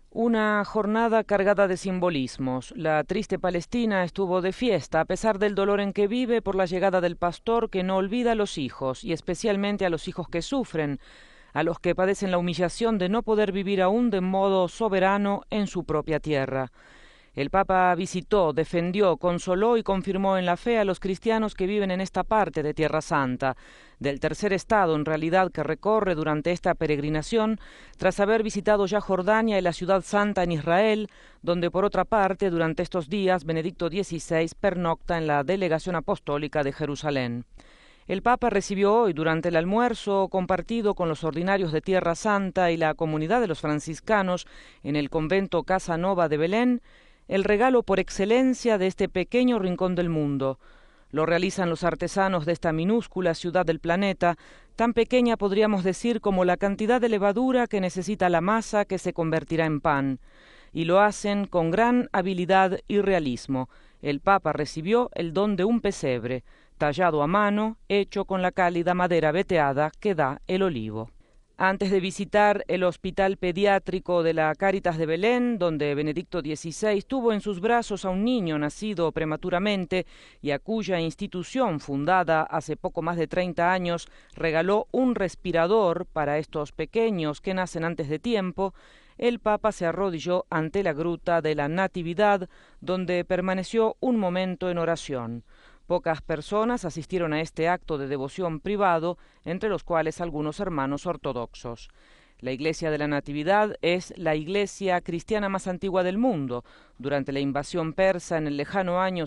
Una jornada cargada de simbolismos. La triste Palestina estuvo de fiesta, a pesar del dolor en que vive por la llegada del pastor que no olvida a los hijos, y especialmente a los hijos que sufren, a los que padecen la humillación de no poder vivir aún de modo soberano en su propia tierra. El Papa visitó, defendió, consoló y confirmó en la fe a los cristianos que viven en esta parte de Tierra Santa, del tercer estado en realidad que recorre durante esta peregrinación, tras haber visitado ya Jordania y la ciudad santa en Israel, donde por otra parte durante estos días Benedicto XVI pernocta en la delegación apostólica de Jerusalén. El Papa recibió hoy, durante el almuerzo compartido con los ordinarios de Tierra Santa y la comunidad de los franciscanos en el convento Casa Nova de Belén, el regalo por excelencia de este pequeño rincón del mundo. Lo realizan los artesanos de esta minúscula ciudad del planeta, tan pequeña podríamos decir como la cantidad de levadura que necesita la masa que se convertirá en pan. Y lo hacen con gran habilidad y realismo. El Papa recibió el don de un pesebre, tallado a mano, hecho con la cálida madera veteada que da el olivo. Antes de visitar el hospital pediátrico de la Cáritas de Belén, donde Benedicto XVI tuvo en sus brazos a un niño nacido prematuramente y a cuya institución, fundada hace poco más de 30 años, regaló un respirador para estos pequeños que nacen antes de tiempo, el Papa se arrodilló ante la gruta de la Natividad, donde permaneció un momento en oración. Pocas personas asistieron a este acto de devoción privado, entre los cuales algunos hermanos ortodoxos. La Iglesia de la Natividad es la iglesia cristiana más antigua del mundo. Durante la invasión persa en el lejano año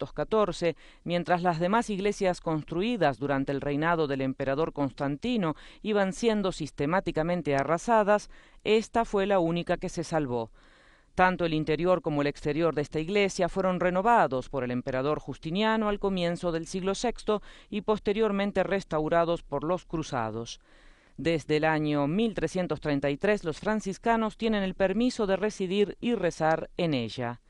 614, mientras las demás iglesias construidas durante el reinado del emperador Constantino iban siendo sistemáticamente arrasadas, esta fue la única que se salvó. Tanto el interior como el exterior de esta iglesia fueron renovados por el emperador Justiniano al comienzo del siglo VI y posteriormente restaurados por los cruzados. Desde el año 1333 los franciscanos tienen el permiso de residir y rezar en ella.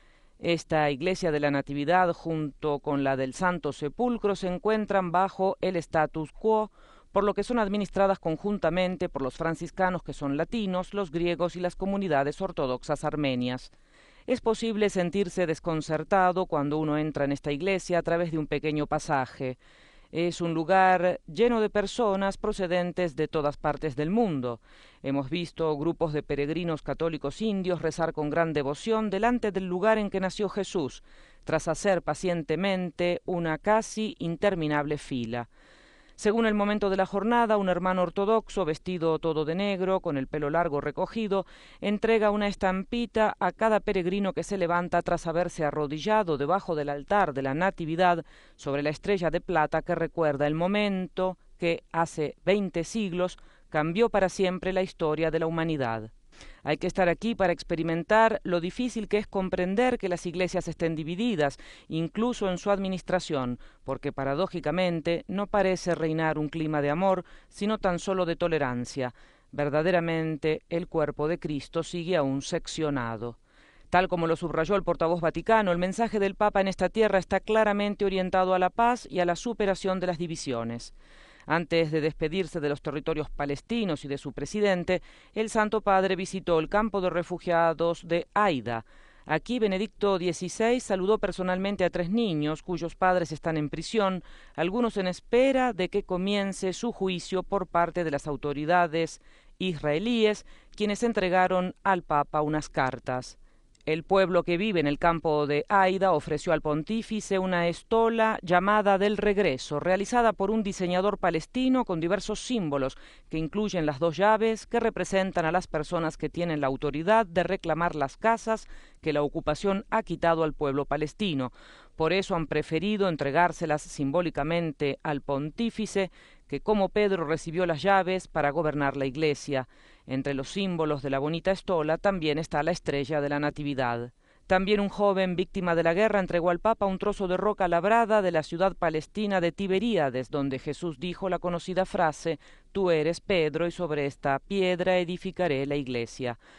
Esta iglesia de la Natividad junto con la del Santo Sepulcro se encuentran bajo el status quo, por lo que son administradas conjuntamente por los franciscanos que son latinos, los griegos y las comunidades ortodoxas armenias. Es posible sentirse desconcertado cuando uno entra en esta iglesia a través de un pequeño pasaje. Es un lugar lleno de personas procedentes de todas partes del mundo. Hemos visto grupos de peregrinos católicos indios rezar con gran devoción delante del lugar en que nació Jesús, tras hacer pacientemente una casi interminable fila. Según el momento de la jornada, un hermano ortodoxo, vestido todo de negro, con el pelo largo recogido, entrega una estampita a cada peregrino que se levanta tras haberse arrodillado debajo del altar de la Natividad sobre la estrella de plata que recuerda el momento que, hace 20 siglos, cambió para siempre la historia de la humanidad. Hay que estar aquí para experimentar lo difícil que es comprender que las iglesias estén divididas, incluso en su administración, porque paradójicamente no parece reinar un clima de amor, sino tan solo de tolerancia. Verdaderamente el cuerpo de Cristo sigue aún seccionado. Tal como lo subrayó el portavoz vaticano, el mensaje del Papa en esta tierra está claramente orientado a la paz y a la superación de las divisiones. Antes de despedirse de los territorios palestinos y de su presidente, el Santo Padre visitó el campo de refugiados de Aida. Aquí Benedicto XVI saludó personalmente a 3 niños cuyos padres están en prisión, algunos en espera de que comience su juicio por parte de las autoridades israelíes, quienes entregaron al Papa unas cartas. El pueblo que vive en el campo de Aida ofreció al pontífice una estola llamada del regreso, realizada por un diseñador palestino con diversos símbolos, que incluyen las 2 llaves que representan a las personas que tienen la autoridad de reclamar las casas que la ocupación ha quitado al pueblo palestino. Por eso han preferido entregárselas simbólicamente al pontífice, que como Pedro recibió las llaves para gobernar la Iglesia. Entre los símbolos de la bonita estola también está la estrella de la Natividad. También un joven víctima de la guerra entregó al Papa un trozo de roca labrada de la ciudad palestina de Tiberíades, donde Jesús dijo la conocida frase: «Tú eres Pedro, y sobre esta piedra edificaré la Iglesia».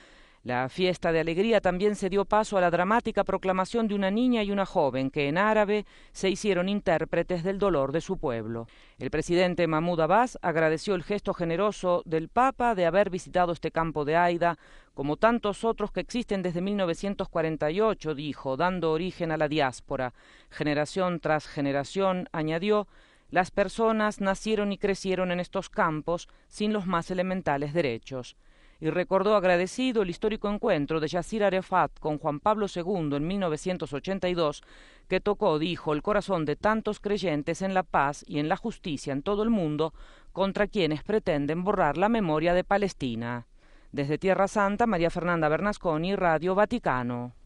La fiesta de alegría también se dio paso a la dramática proclamación de una niña y una joven que en árabe se hicieron intérpretes del dolor de su pueblo. El presidente Mahmoud Abbas agradeció el gesto generoso del Papa de haber visitado este campo de Aida, como tantos otros que existen desde 1948, dijo, dando origen a la diáspora. Generación tras generación, añadió, las personas nacieron y crecieron en estos campos sin los más elementales derechos. Y recordó agradecido el histórico encuentro de Yasir Arafat con Juan Pablo II en 1982, que tocó, dijo, el corazón de tantos creyentes en la paz y en la justicia en todo el mundo contra quienes pretenden borrar la memoria de Palestina. Desde Tierra Santa, María Fernanda Bernasconi, Radio Vaticano.